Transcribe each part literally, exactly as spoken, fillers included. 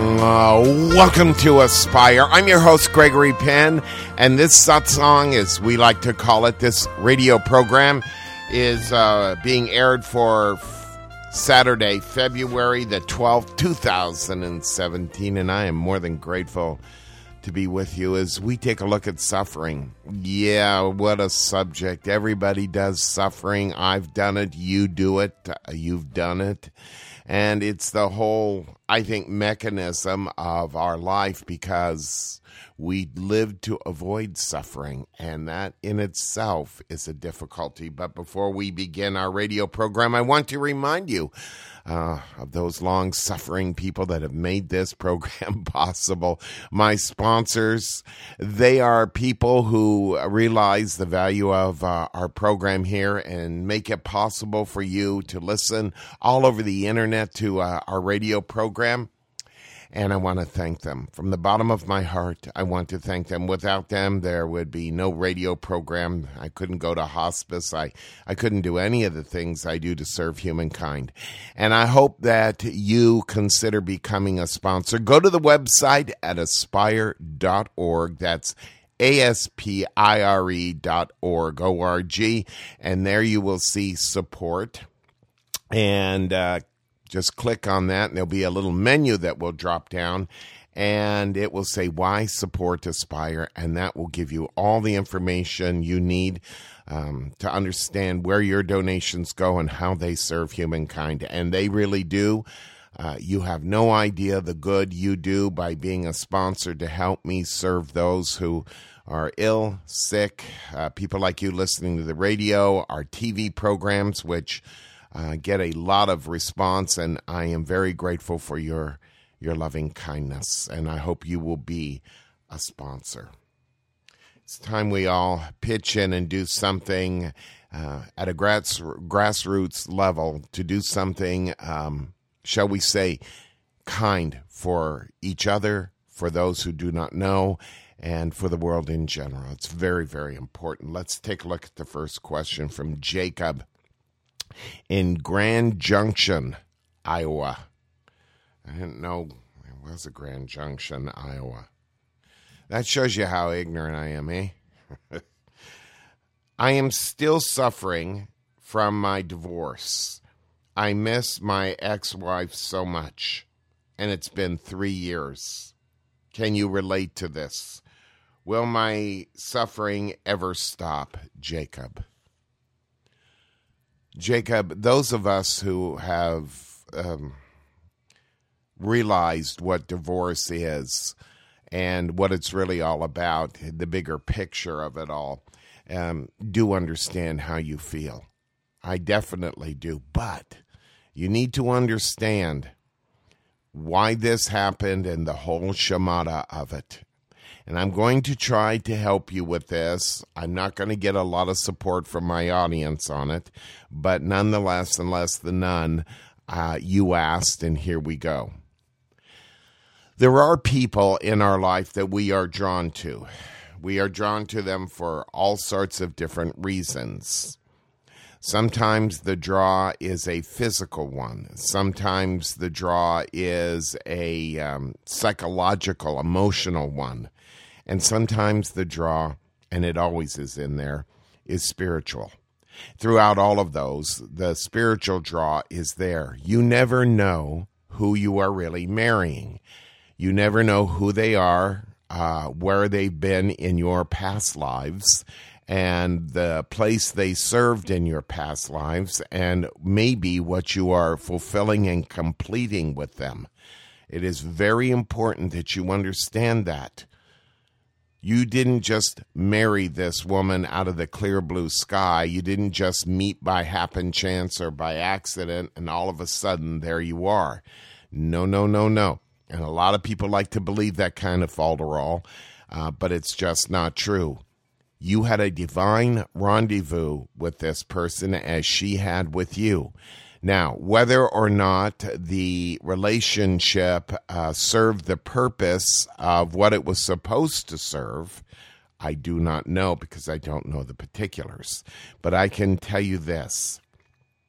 Uh, welcome to Aspire. I'm your host, Gregory Penn, and this satsang, as we like to call it, this radio program, is uh, being aired for Saturday, February the twelfth, two thousand seventeen, and I am more than grateful to be with you as we take a look at suffering. Yeah, what a subject. Everybody does suffering. I've done it. You do it. You've done it. And it's the whole, I think, mechanism of our life because we live to avoid suffering, and that in itself is a difficulty. But before we begin our radio program, I want to remind you uh, of those long-suffering people that have made this program possible. My sponsors, they are people who realize the value of uh, our program here and make it possible for you to listen all over the internet to uh, our radio program. And I want to thank them. From the bottom of my heart, I want to thank them. Without them, there would be no radio program. I couldn't go to hospice. I, I couldn't do any of the things I do to serve humankind. And I hope that you consider becoming a sponsor. Go to the website at aspire dot org. That's A S P I R E dot org, O R G. And there you will see support. And uh just click on that, and there'll be a little menu that will drop down, and it will say, why support Aspire, and that will give you all the information you need um, to understand where your donations go and how they serve humankind. And they really do. Uh, you have no idea the good you do by being a sponsor to help me serve those who are ill, sick, uh, people like you listening to the radio, our T V programs, which Uh, get a lot of response, and I am very grateful for your your loving kindness, and I hope you will be a sponsor. It's time we all pitch in and do something uh, at a grass, grassroots level, to do something, um, shall we say, kind for each other, for those who do not know, and for the world in general. It's very, very important. Let's take a look at the first question from Jacob in Grand Junction, Iowa. I didn't know it was a Grand Junction, Iowa. That shows you how ignorant I am, eh? I am still suffering from my divorce. I miss my ex-wife so much, and it's been three years. Can you relate to this? Will my suffering ever stop, Jacob? Jacob, those of us who have um, realized what divorce is and what it's really all about, the bigger picture of it all, um, do understand how you feel. I definitely do. But you need to understand why this happened and the whole shamata of it. And I'm going to try to help you with this. I'm not going to get a lot of support from my audience on it, but nonetheless, unless the none, uh, you asked, and here we go. There are people in our life that we are drawn to. We are drawn to them for all sorts of different reasons. Sometimes the draw is a physical one. Sometimes the draw is a um, psychological, emotional one. And sometimes the draw, and it always is in there, is spiritual. Throughout all of those, the spiritual draw is there. You never know who you are really marrying. You never know who they are, uh, where they've been in your past lives, and the place they served in your past lives, and maybe what you are fulfilling and completing with them. It is very important that you understand that. You didn't just marry this woman out of the clear blue sky. You didn't just meet by happen chance or by accident, and all of a sudden, there you are. No, no, no, no. And a lot of people like to believe that kind of falderall, uh, but it's just not true. You had a divine rendezvous with this person as she had with you. Now, whether or not the relationship uh, served the purpose of what it was supposed to serve, I do not know because I don't know the particulars. But I can tell you this.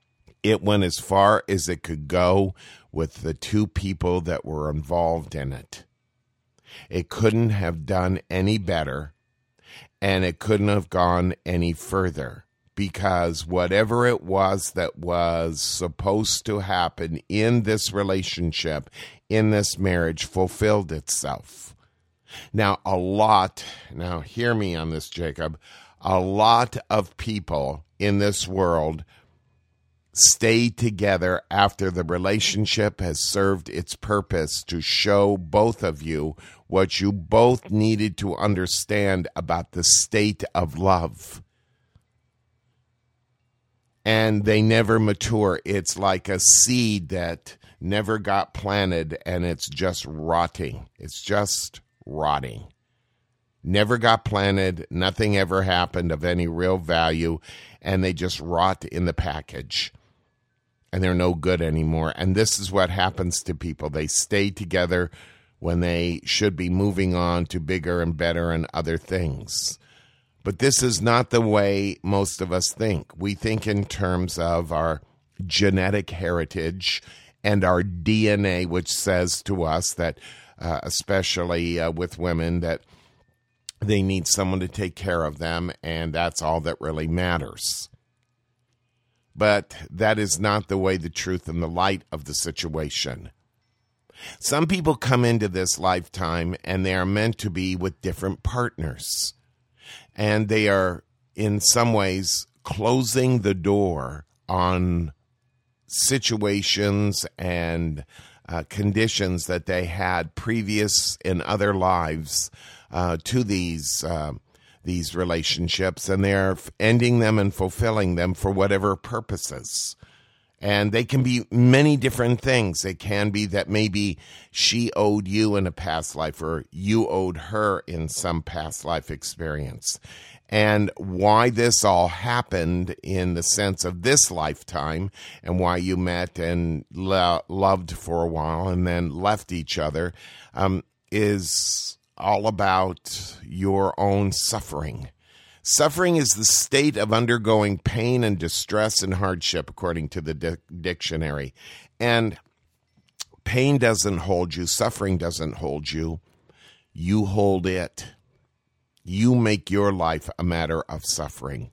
It went as far as it could go with the two people that were involved in it. It couldn't have done any better, and it couldn't have gone any further, because whatever it was that was supposed to happen in this relationship, in this marriage, fulfilled itself. Now, a lot, now hear me on this, Jacob, a lot of people in this world stay together after the relationship has served its purpose to show both of you what you both needed to understand about the state of love. And they never mature. It's like a seed that never got planted, and it's just rotting. It's just rotting. Never got planted. Nothing ever happened of any real value, and they just rot in the package. And they're no good anymore. And this is what happens to people. They stay together when they should be moving on to bigger and better and other things. But this is not the way most of us think. We think in terms of our genetic heritage and our D N A, which says to us that, uh, especially uh, with women, that they need someone to take care of them, and that's all that really matters. But that is not the way, the truth, and the light of the situation. Some people come into this lifetime and they are meant to be with different partners. And they are, in some ways, closing the door on situations and uh, conditions that they had previous in other lives uh, to these uh these relationships, and they're ending them and fulfilling them for whatever purposes. And they can be many different things. It can be that maybe she owed you in a past life, or you owed her in some past life experience. And why this all happened in the sense of this lifetime, and why you met and lo- loved for a while and then left each other, um, is all about your own suffering. Suffering is the state of undergoing pain and distress and hardship, according to the di- dictionary. And pain doesn't hold you. Suffering doesn't hold you. You hold it. You make your life a matter of suffering.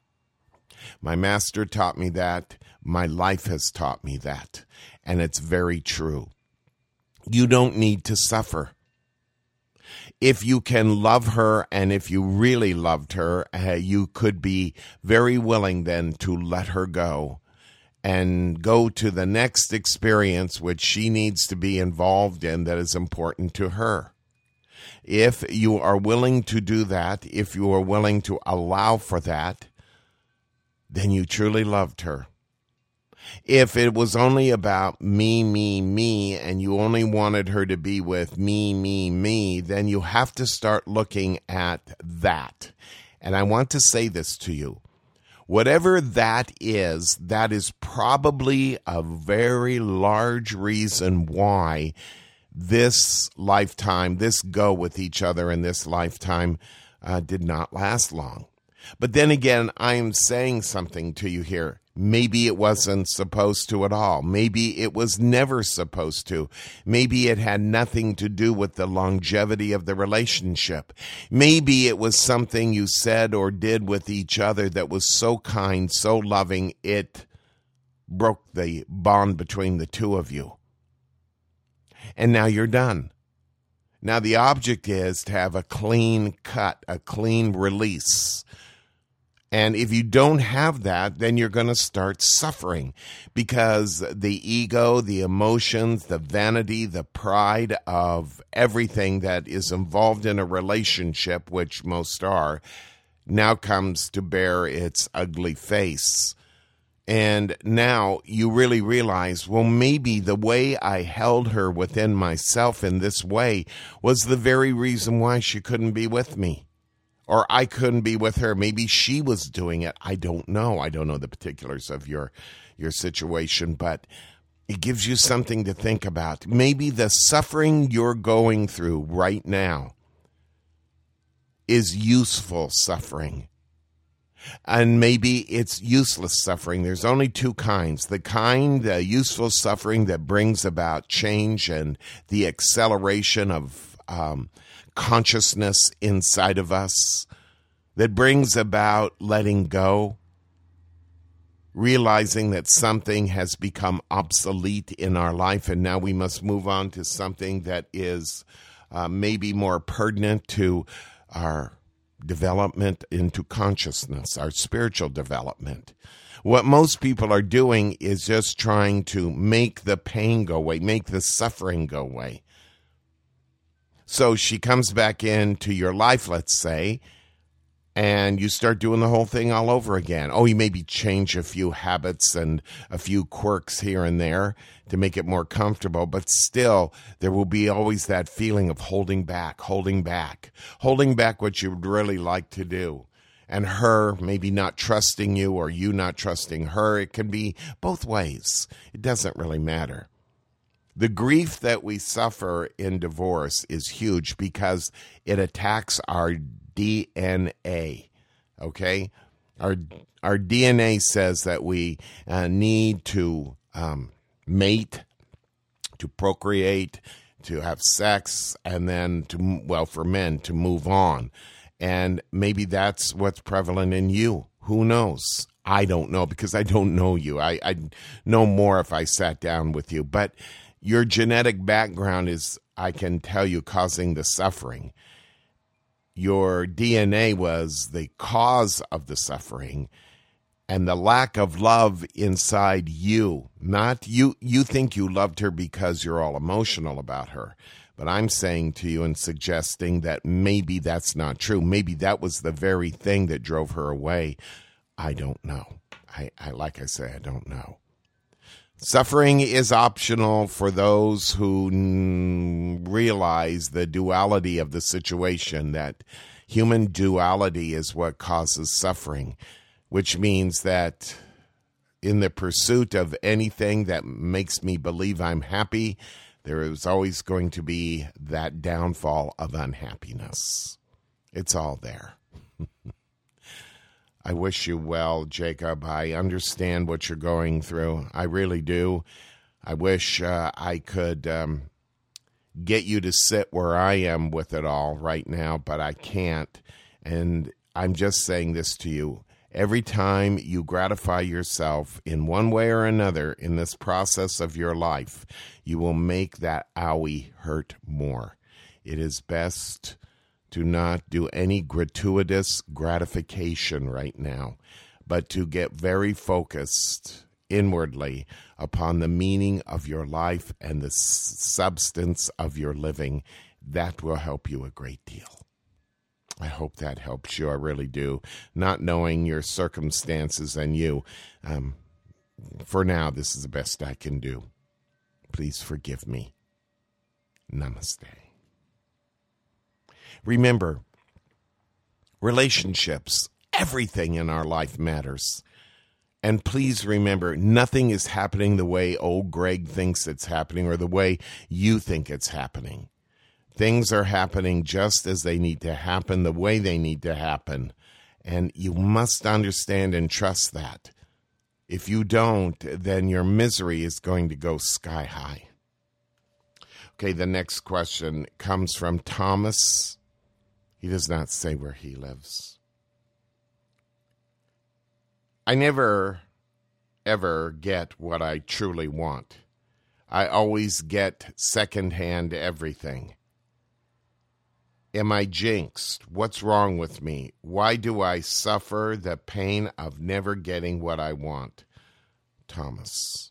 My master taught me that. My life has taught me that. And it's very true. You don't need to suffer. If you can love her, and if you really loved her, uh, you could be very willing then to let her go and go to the next experience which she needs to be involved in that is important to her. If you are willing to do that, if you are willing to allow for that, then you truly loved her. If it was only about me, me, me, and you only wanted her to be with me, me, me, then you have to start looking at that. And I want to say this to you. Whatever that is, that is probably a very large reason why this lifetime, this go with each other in this lifetime, uh, did not last long. But then again, I am saying something to you here. Maybe it wasn't supposed to at all. Maybe it was never supposed to. Maybe it had nothing to do with the longevity of the relationship. Maybe it was something you said or did with each other that was so kind, so loving, it broke the bond between the two of you. And now you're done. Now the object is to have a clean cut, a clean release. And if you don't have that, then you're going to start suffering, because the ego, the emotions, the vanity, the pride of everything that is involved in a relationship, which most are, now comes to bear its ugly face. And now you really realize, well, maybe the way I held her within myself in this way was the very reason why she couldn't be with me. Or I couldn't be with her. Maybe she was doing it. I don't know. I don't know the particulars of your your situation, but it gives you something to think about. Maybe the suffering you're going through right now is useful suffering. And maybe it's useless suffering. There's only two kinds. The kind, the useful suffering that brings about change and the acceleration of um, consciousness inside of us, that brings about letting go, realizing that something has become obsolete in our life, and now we must move on to something that is uh, maybe more pertinent to our development into consciousness, our spiritual development. What most people are doing is just trying to make the pain go away, make the suffering go away. So she comes back into your life, let's say, and you start doing the whole thing all over again. Oh, you maybe change a few habits and a few quirks here and there to make it more comfortable, but still there will be always that feeling of holding back, holding back, holding back what you would really like to do. And her maybe not trusting you or you not trusting her. It can be both ways. It doesn't really matter. The grief that we suffer in divorce is huge because it attacks our D N A, okay? Our our D N A says that we uh, need to um, mate, to procreate, to have sex, and then, to well, for men, to move on. And maybe that's what's prevalent in you. Who knows? I don't know because I don't know you. I, I'd know more if I sat down with you. But your genetic background is, I can tell you, causing the suffering. Your D N A was the cause of the suffering and the lack of love inside you. Not you. You think you loved her because you're all emotional about her. But I'm saying to you and suggesting that maybe that's not true. Maybe that was the very thing that drove her away. I don't know. I, I like I say, I don't know. Suffering is optional for those who mm, realize the duality of the situation, that human duality is what causes suffering, which means that in the pursuit of anything that makes me believe I'm happy, there is always going to be that downfall of unhappiness. It's all there. I wish you well, Jacob. I understand what you're going through. I really do. I wish uh, I could um, get you to sit where I am with it all right now, but I can't. And I'm just saying this to you. Every time you gratify yourself in one way or another in this process of your life, you will make that owie hurt more. It is best to not do any gratuitous gratification right now, but to get very focused inwardly upon the meaning of your life and the s- substance of your living. That will help you a great deal. I hope that helps you. I really do. Not knowing your circumstances and you, um, for now, this is the best I can do. Please forgive me. Namaste. Remember, relationships, everything in our life matters. And please remember, nothing is happening the way old Greg thinks it's happening or the way you think it's happening. Things are happening just as they need to happen, the way they need to happen. And you must understand and trust that. If you don't, then your misery is going to go sky high. Okay, the next question comes from Thomas. He does not say where he lives. I never, ever get what I truly want. I always get secondhand everything. Am I jinxed? What's wrong with me? Why do I suffer the pain of never getting what I want? Thomas.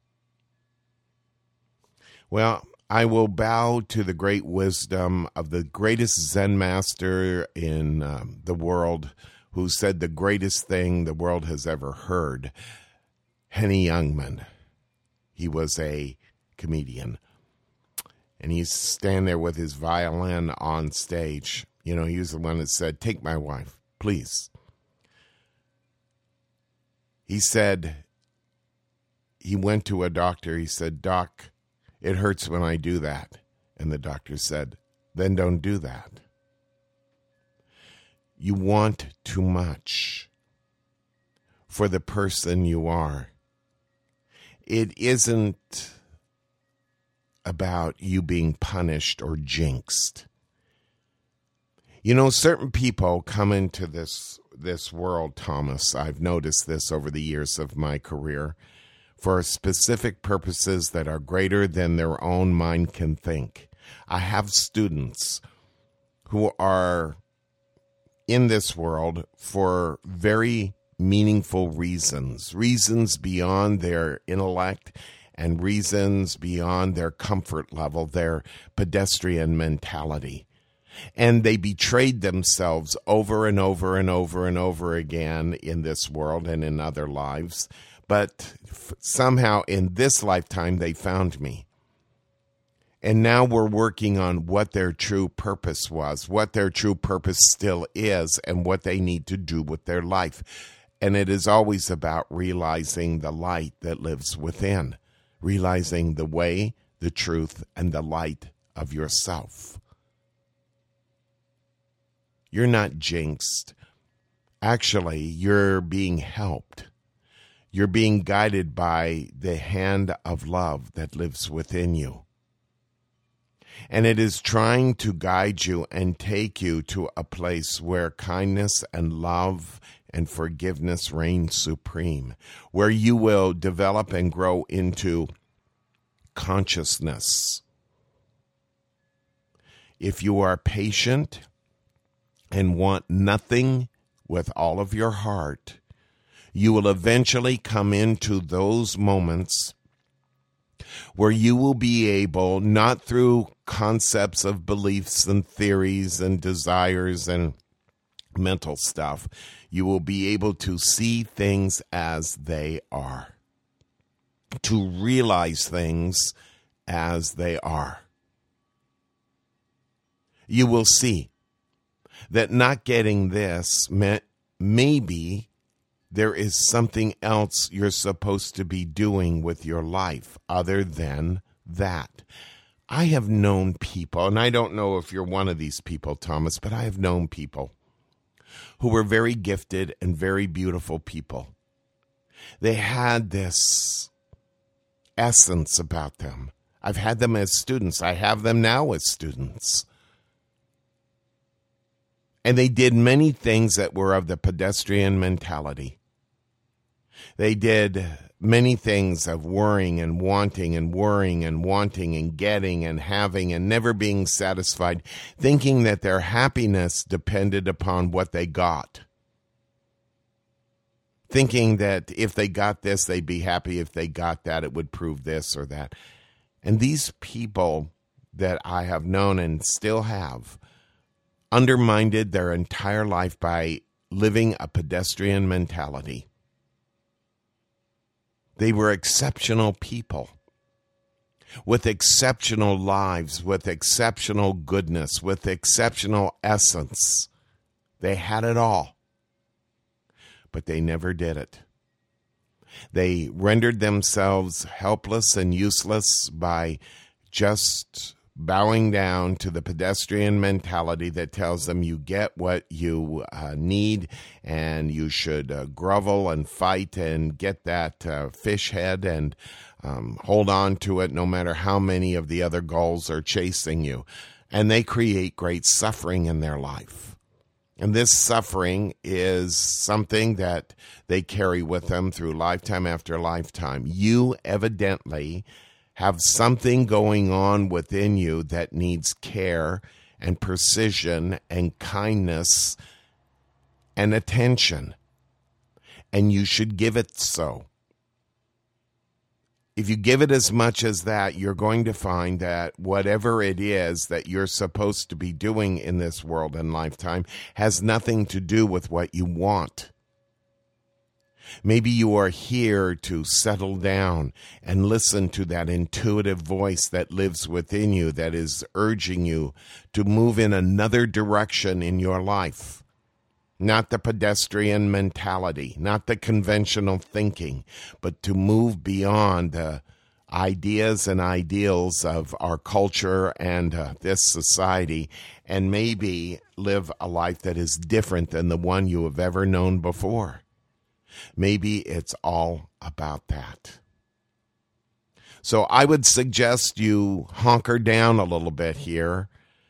Well, I will bow to the great wisdom of the greatest Zen master in um, the world, who said the greatest thing the world has ever heard, Henny Youngman. He was a comedian. And he's standing there with his violin on stage. You know, he was the one that said, "Take my wife, please." He said, he went to a doctor. He said, "Doc, it hurts when I do that." And the doctor said, "Then don't do that." You want too much. for the person you are. It isn't about you being punished or jinxed. You know, certain people come into this this world, Thomas. I've noticed this over the years of my career, for specific purposes that are greater than their own mind can think. I have students who are in this world for very meaningful reasons, reasons beyond their intellect and reasons beyond their comfort level, their pedestrian mentality. And they betrayed themselves over and over and over and over again in this world and in other lives. But f- somehow in this lifetime, they found me. And now we're working on what their true purpose was, what their true purpose still is, and what they need to do with their life. And it is always about realizing the light that lives within, realizing the way, the truth, and the light of yourself. You're not jinxed. Actually, you're being helped. You're being guided by the hand of love that lives within you. And it is trying to guide you and take you to a place where kindness and love and forgiveness reign supreme, where you will develop and grow into consciousness. If you are patient and want nothing with all of your heart, you will eventually come into those moments where you will be able, not through concepts of beliefs and theories and desires and mental stuff, you will be able to see things as they are, to realize things as they are. You will see that not getting this meant maybe there is something else you're supposed to be doing with your life other than that. I have known people, and I don't know if you're one of these people, Thomas, but I have known people who were very gifted and very beautiful people. They had this essence about them. I've had them as students. I have them now as students. And they did many things that were of the pedestrian mentality. They did many things of worrying and wanting and worrying and wanting and getting and having and never being satisfied, thinking that their happiness depended upon what they got. Thinking that if they got this, they'd be happy. If they got that, it would prove this or that. And these people that I have known and still have undermined their entire life by living a pedestrian mentality. They were exceptional people with exceptional lives, with exceptional goodness, with exceptional essence. They had it all, but they never did it. They rendered themselves helpless and useless by just bowing down to the pedestrian mentality that tells them you get what you uh, need and you should uh, grovel and fight and get that uh, fish head and um, hold on to it no matter how many of the other gulls are chasing you. And they create great suffering in their life. And this suffering is something that they carry with them through lifetime after lifetime. You evidently have something going on within you that needs care and precision and kindness and attention. And you should give it so. If you give it as much as that, you're going to find that whatever it is that you're supposed to be doing in this world and lifetime has nothing to do with what you want. Maybe you are here to settle down and listen to that intuitive voice that lives within you that is urging you to move in another direction in your life. Not the pedestrian mentality, not the conventional thinking, but to move beyond the ideas and ideals of our culture and uh, this society and maybe live a life that is different than the one you have ever known before. Maybe it's all about that. So I would suggest you hunker down a little bit here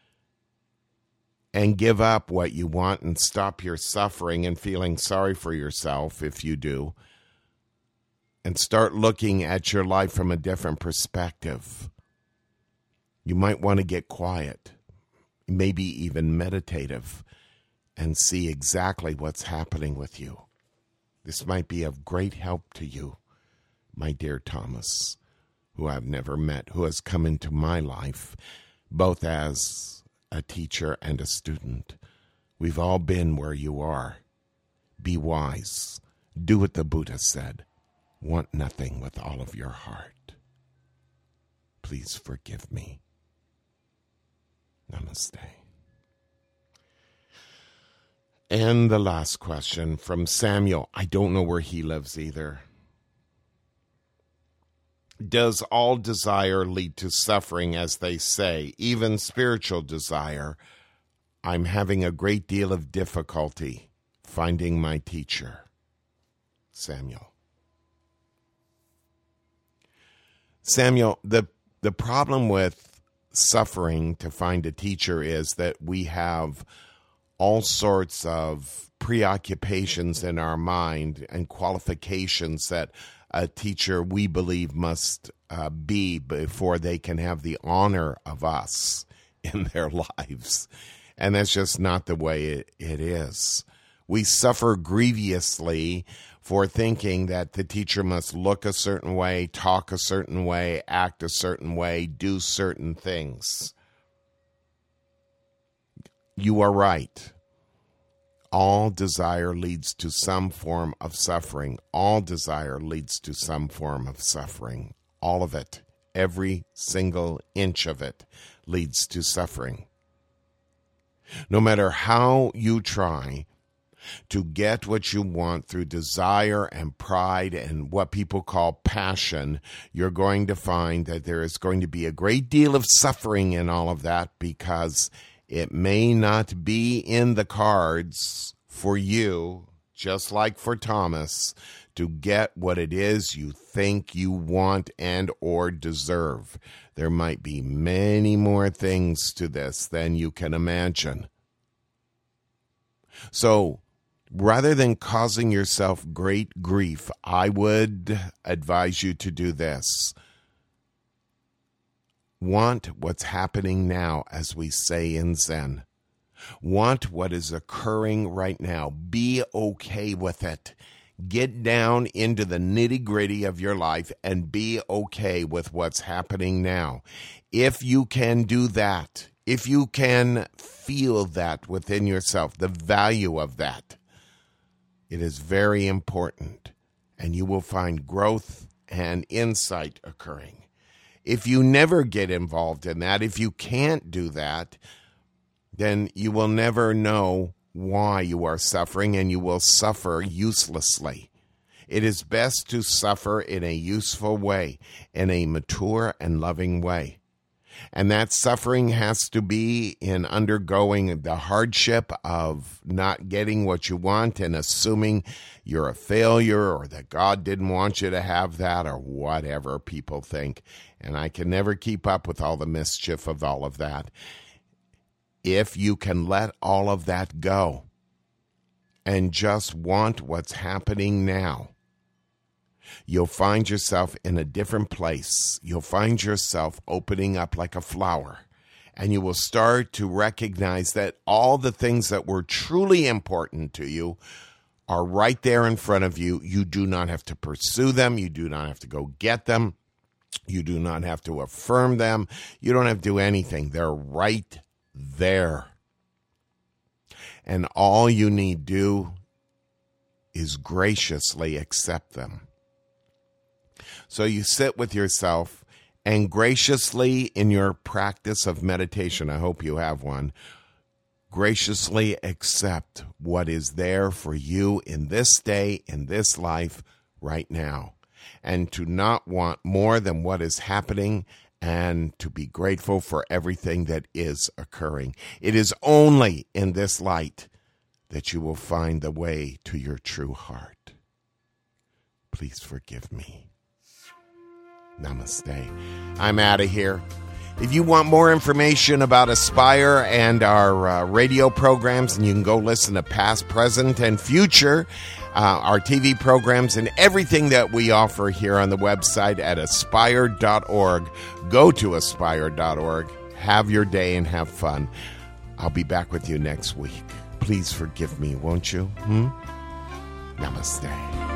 and give up what you want and stop your suffering and feeling sorry for yourself if you do, and start looking at your life from a different perspective. You might want to get quiet, maybe even meditative, and see exactly what's happening with you. This might be of great help to you, my dear Thomas, who I've never met, who has come into my life, both as a teacher and a student. We've all been where you are. Be wise. Do what the Buddha said. Want nothing with all of your heart. Please forgive me. Namaste. And the last question from Samuel. I don't know where he lives either. Does all desire lead to suffering, as they say, even spiritual desire? I'm having a great deal of difficulty finding my teacher. Samuel. Samuel, the, the problem with suffering to find a teacher is that we have all sorts of preoccupations in our mind and qualifications that a teacher, we believe, must uh, be before they can have the honor of us in their lives. And that's just not the way it, it is. We suffer grievously for thinking that the teacher must look a certain way, talk a certain way, act a certain way, do certain things. You are right. All desire leads to some form of suffering. All desire leads to some form of suffering. All of it, every single inch of it, leads to suffering. No matter how you try to get what you want through desire and pride and what people call passion, you're going to find that there is going to be a great deal of suffering in all of that, because it may not be in the cards for you, just like for Thomas, to get what it is you think you want and or deserve. There might be many more things to this than you can imagine. So, rather than causing yourself great grief, I would advise you to do this. Want what's happening now, as we say in Zen. Want what is occurring right now. Be okay with it. Get down into the nitty-gritty of your life and be okay with what's happening now. If you can do that, if you can feel that within yourself, the value of that, it is very important, and you will find growth and insight occurring. If you never get involved in that, if you can't do that, then you will never know why you are suffering, and you will suffer uselessly. It is best to suffer in a useful way, in a mature and loving way. And that suffering has to be in undergoing the hardship of not getting what you want and assuming you're a failure or that God didn't want you to have that or whatever people think. And I can never keep up with all the mischief of all of that. If you can let all of that go and just want what's happening now, you'll find yourself in a different place. You'll find yourself opening up like a flower, and you will start to recognize that all the things that were truly important to you are right there in front of you. You do not have to pursue them. You do not have to go get them. You do not have to affirm them. You don't have to do anything. They're right there. And all you need do is graciously accept them. So you sit with yourself and graciously, in your practice of meditation, I hope you have one, graciously accept what is there for you in this day, in this life, right now. And to not want more than what is happening, and to be grateful for everything that is occurring. It is only in this light that you will find the way to your true heart. Please forgive me. Namaste. I'm out of here. If you want more information about Aspire and our uh, radio programs, and you can go listen to past, present, and future, uh, our T V programs, and everything that we offer here on the website at aspire dot org. Go to aspire dot org. Have your day and have fun. I'll be back with you next week. Please forgive me, won't you? Hmm? Namaste.